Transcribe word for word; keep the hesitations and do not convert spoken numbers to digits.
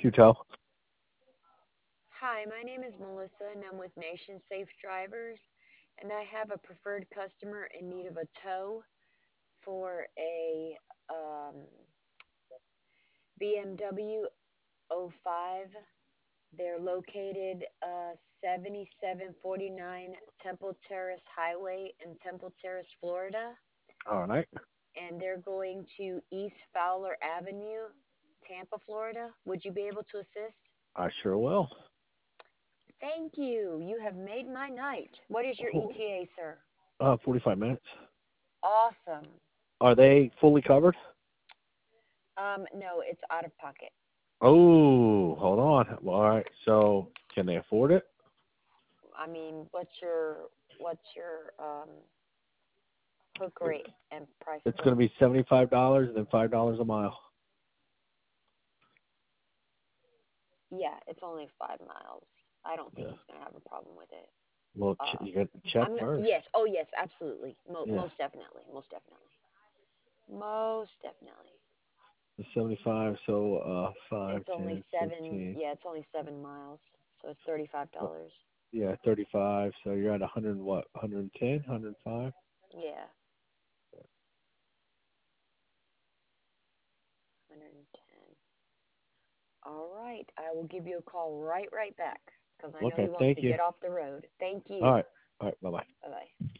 Qtel. Hi, my name is Melissa and I'm with Nation Safe Drivers, and I have a preferred customer in need of a tow for a um, B M W oh five. They're located uh, seventy-seven forty-nine Temple Terrace Highway in Temple Terrace, Florida, All right. and they're going to East Fowler Avenue, Tampa, Florida. Would you be able to assist? I sure will. Thank you. You have made my night. What is your Oh, E T A, sir? Uh, forty-five minutes. Awesome. Are they fully covered? Um, no, it's out of pocket. Oh, hold on. Well, all right. So, can they afford it? I mean, what's your what's your um hook rate and price It's going point? to be seventy-five dollars and then five dollars a mile. Yeah, it's only five miles. I don't think Yeah. he's gonna have a problem with it. Well, ch- Uh, you got to check I'm go- first. yes, oh yes, absolutely, Mo- Yeah. most definitely, most definitely, most definitely. The seventy-five. So, uh, five, It's only ten, seven. fifteen. Yeah, it's only seven miles, so it's thirty-five Uh, dollars. yeah, thirty-five. So you're at one hundred and what? one hundred ten, one hundred five? Yeah, one hundred ten. All right. I will give you a call right right back because I know he Okay. wants to Thank you. get off the road. Thank All you. right. All right. Bye bye. Bye bye.